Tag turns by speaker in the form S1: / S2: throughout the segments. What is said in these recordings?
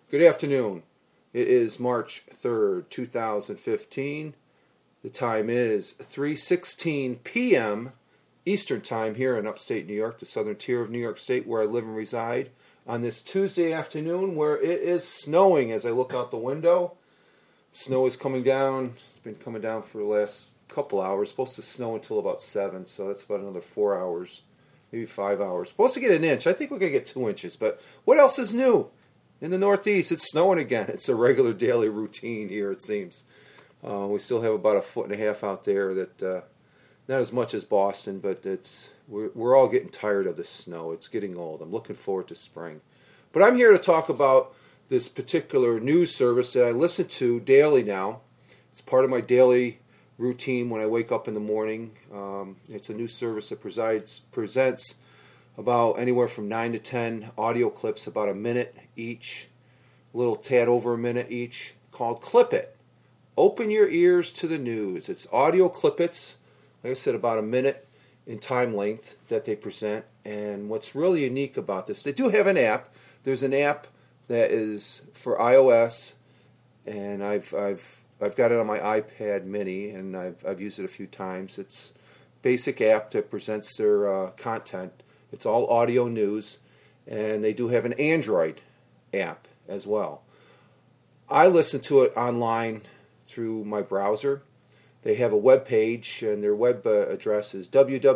S1: Good afternoon. It is March 3rd, 2015. The time is 3:16 p.m. Eastern Time here in upstate New York, the southern tier of New York State where I live and reside, on this Tuesday afternoon where it is snowing as I look out the window. Snow is coming down. It's been coming down for the last couple hours. It's supposed to snow until about 7, so that's about another 4 hours, maybe 5 hours. Supposed to get an inch. I think we're going to get 2 inches, but what else is new? In the Northeast, it's snowing again. It's a regular daily routine here, it seems. We still have about 1.5 feet out there. That not as much as Boston, but we're all getting tired of the snow. It's getting old. I'm looking forward to spring. But I'm here to talk about this particular news service that I listen to daily now. It's part of my daily routine when I wake up in the morning. It's a news service that presents about anywhere from 9 to 10 audio clips, about a minute each, a little tad over a minute each, called Clip It. Open your ears to the news. It's audio clippets, like I said, about a minute in time length that they present. And what's really unique about this, they do have an app. There's an app that is for iOS, and I've got it on my iPad mini, and I've used it a few times. It's a basic app that presents their content. It's all audio news, and they do have an Android app as well. I listen to it online through my browser. They have a web page, and their web address is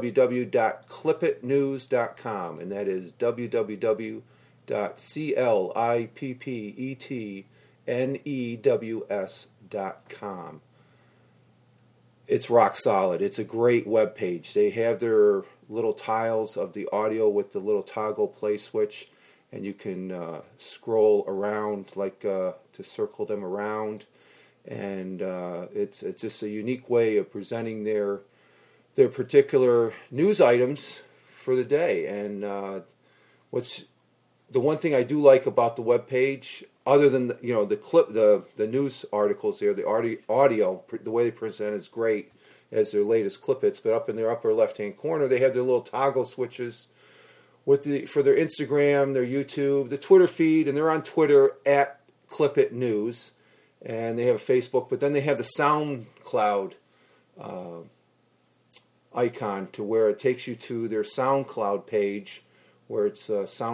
S1: www.clipitnews.com, and that is www.clipitnews.com. It's rock solid. It's a great web page. They have their little tiles of the audio with the little toggle play switch, and you can scroll around to circle them around. And it's just a unique way of presenting their particular news items for the day. And what's the one thing I do like about the web page, other than the news articles there, the audio, the way they present is great as their latest Clip Its, but up in their upper left-hand corner, they have their little toggle switches for their Instagram, their YouTube, the Twitter feed, and they're on Twitter at Clip It News, and they have a Facebook, but then they have the SoundCloud icon to where it takes you to their SoundCloud page, where it's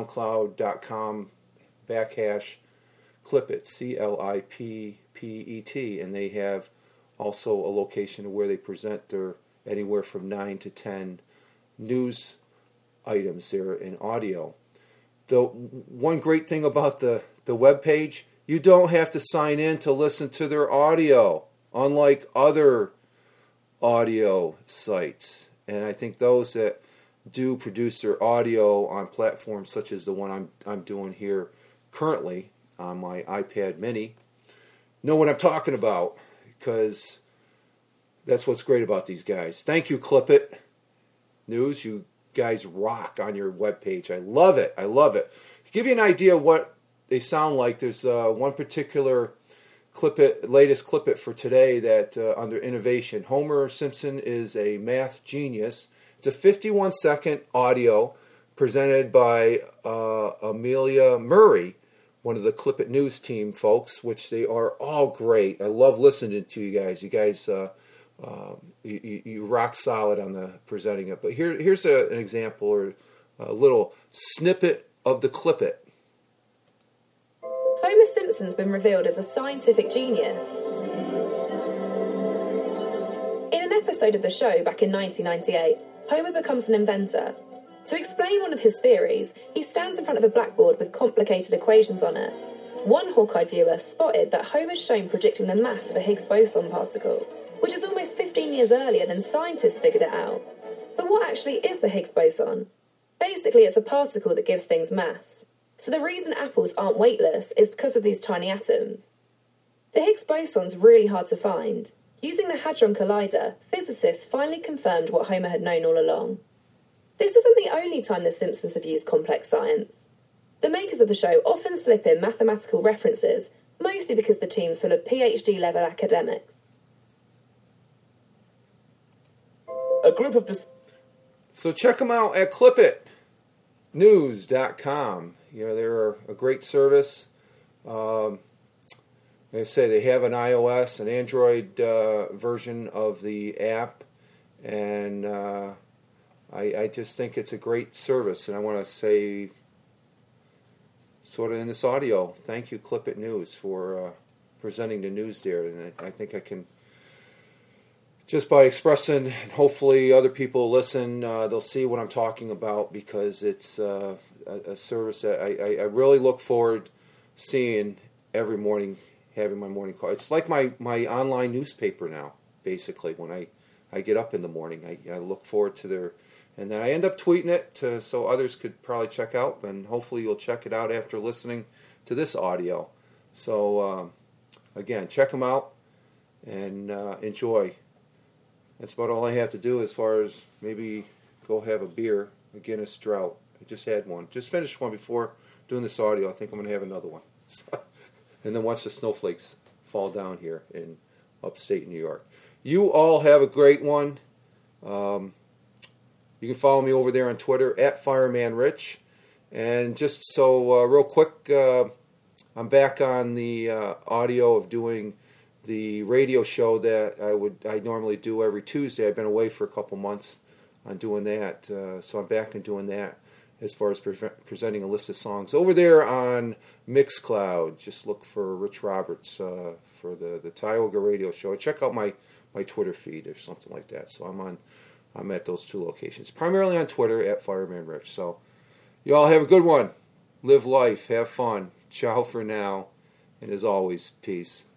S1: soundcloud.com/Clipit, CLIPPET, and they have also a location where they present their anywhere from 9 to 10 news items there in audio. The one great thing about the web page, you don't have to sign in to listen to their audio, unlike other audio sites. And I think those that do produce their audio on platforms such as the one I'm doing here currently on my iPad mini know what I'm talking about, because that's what's great about these guys. Thank you, Clip It News. You guys rock on your webpage. I love it. To give you an idea of what they sound like, there's one particular latest Clip It for today that under innovation. Homer Simpson is a math genius. It's a 51-second audio presented by Amelia Murray, one of the Clip It News team folks, which they are all great. I love listening to you guys. You guys, you rock solid on the presenting it. But here's an example or a little snippet of the Clip It.
S2: Homer Simpson's been revealed as a scientific genius. In an episode of the show back in 1998, Homer becomes an inventor. To explain one of his theories, he stands in front of a blackboard with complicated equations on it. One hawk-eyed viewer spotted that Homer's shown predicting the mass of a Higgs boson particle, which is almost 15 years earlier than scientists figured it out. But what actually is the Higgs boson? Basically, it's a particle that gives things mass. So the reason apples aren't weightless is because of these tiny atoms. The Higgs boson's really hard to find. Using the Hadron Collider, physicists finally confirmed what Homer had known all along. This isn't the only time the Simpsons have used complex science. The makers of the show often slip in mathematical references, mostly because the team's full of PhD-level academics.
S3: A group of this.
S1: So check them out at clipitnews.com. You know, they're a great service. Like I say, they have an iOS, an Android version of the app, and I just think it's a great service. And I want to say, sort of in this audio, thank you, Clip It News, for presenting the news there. And I think I can, just by expressing, and hopefully other people listen, they'll see what I'm talking about, because it's a service that I really look forward seeing every morning, having my morning call. It's like my online newspaper now, basically. When I get up in the morning, I look forward to their, and then I end up tweeting it so others could probably check out, and hopefully you'll check it out after listening to this audio. So again, check them out and enjoy. That's about all I have to do, as far as maybe go have a beer, a Guinness Drought. I just had one. Just finished one before doing this audio. I think I'm going to have another one. And then watch the snowflakes fall down here in upstate New York. You all have a great one. You can follow me over there on Twitter, @FiremanRich. And just so real quick, I'm back on the audio of doing the radio show that I normally do every Tuesday. I've been away for a couple months on doing that, so I'm back and doing that as far as presenting a list of songs. Over there on Mixcloud, just look for Rich Roberts for the Tioga radio show. Check out my Twitter feed or something like that. So I'm at those two locations, primarily on Twitter @FiremanRich. So you all have a good one. Live life, have fun. Ciao for now, and as always, peace.